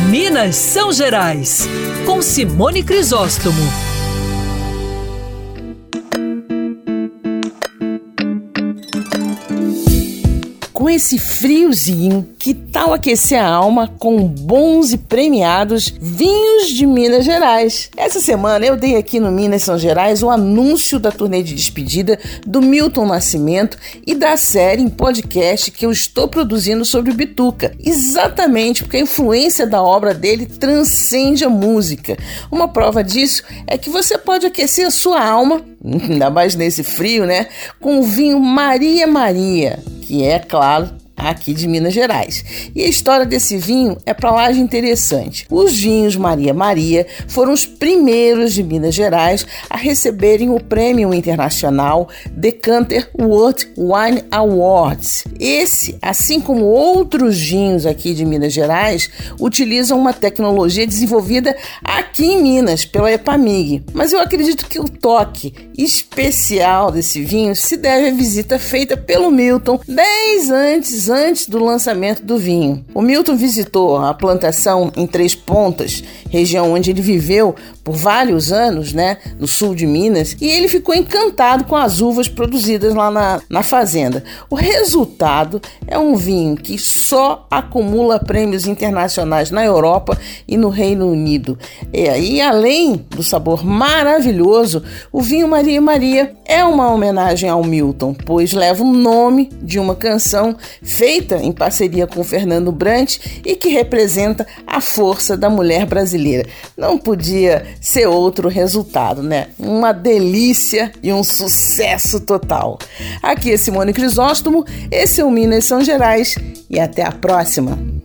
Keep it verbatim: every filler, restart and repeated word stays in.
Minas São Gerais, com Simone Crisóstomo. Com esse friozinho, que tal aquecer a alma com bons e premiados vinhos de Minas Gerais? Essa semana eu dei aqui no Minas São Gerais o anúncio da turnê de despedida do Milton Nascimento e da série em podcast que eu estou produzindo sobre o Bituca, exatamente porque a influência da obra dele transcende a música. Uma prova disso é que você pode aquecer a sua alma, ainda mais nesse frio, né, com o vinho Maria Maria, que é, claro, aqui de Minas Gerais. E a história desse vinho é para lá de interessante. Os vinhos Maria Maria foram os primeiros de Minas Gerais a receberem o prêmio internacional Decanter World Wine Awards. Esse, assim como outros vinhos aqui de Minas Gerais, utilizam uma tecnologia desenvolvida aqui em Minas pela Epamig. Mas eu acredito que o toque especial desse vinho se deve à visita feita pelo Milton dez antes antes do lançamento do vinho. O Milton visitou a plantação em Três Pontas, região onde ele viveu por vários anos, né, no sul de Minas, e ele ficou encantado com as uvas produzidas lá na, na fazenda. O resultado é um vinho que só acumula prêmios internacionais na Europa e no Reino Unido. E, e além do sabor maravilhoso, o vinho Maria Maria é uma homenagem ao Milton, pois leva o nome de uma canção feita em parceria com Fernando Brant e que representa a força da mulher brasileira. Não podia ser outro resultado, né? Uma delícia e um sucesso total. Aqui é Simone Crisóstomo, esse é o Minas São Gerais e até a próxima.